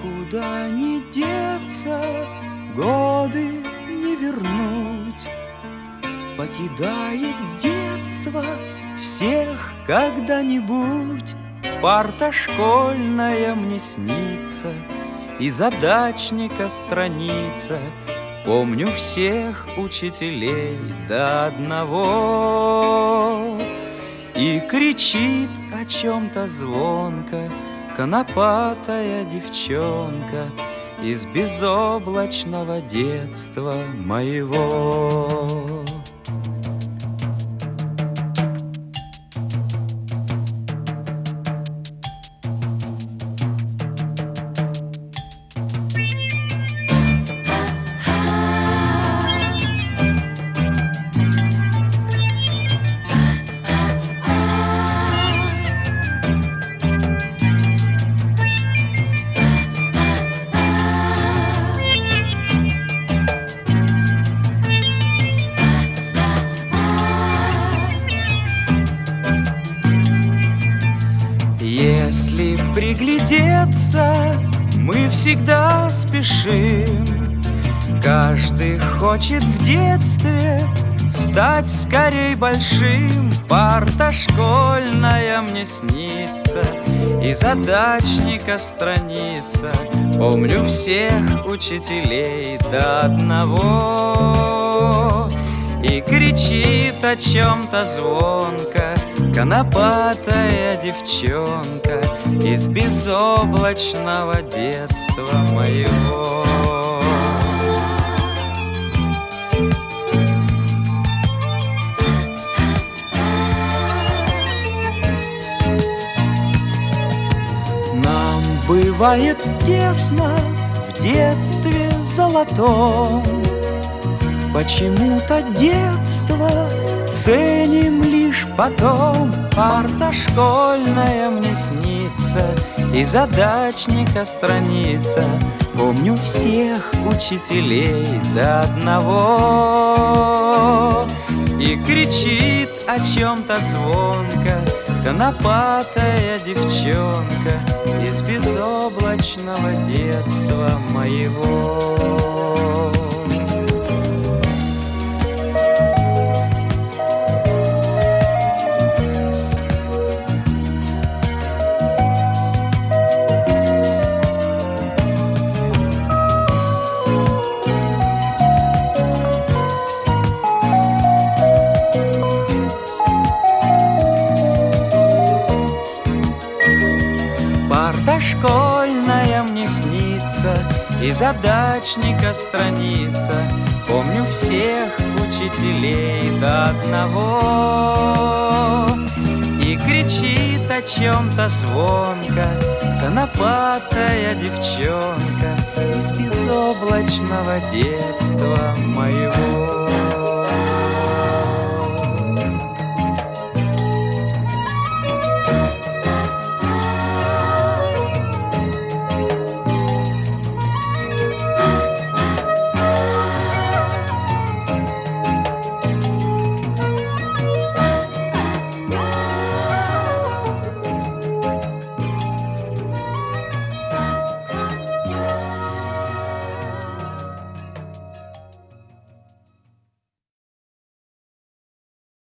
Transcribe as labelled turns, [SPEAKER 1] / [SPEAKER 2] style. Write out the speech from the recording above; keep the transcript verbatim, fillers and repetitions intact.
[SPEAKER 1] никуда не деться, годы не вернуть. Покидает детство всех когда-нибудь. Парта школьная мне снится, и задачника страница. Помню всех учителей до одного. И кричит о чем-то звонко конопатая девчонка из безоблачного детства моего. Если приглядеться, мы всегда спешим. Каждый хочет в детстве стать скорей большим. Парта школьная мне снится, и задачника страница. Помню всех учителей до одного. И кричит о чем-то звонко конопатая девчонка из безоблачного детства моего. Нам бывает тесно в детстве золотом. Почему-то детство ценим лишь потом. Парта школьная мне снится, и задачника страница. Помню всех учителей до одного. И кричит о чем-то звонко конопатая девчонка из безоблачного детства моего. Парта школьная мне снится, и задачника страница. Помню всех учителей до одного. И кричит о чем-то звонко конопатая девчонка из безоблачного детства моего.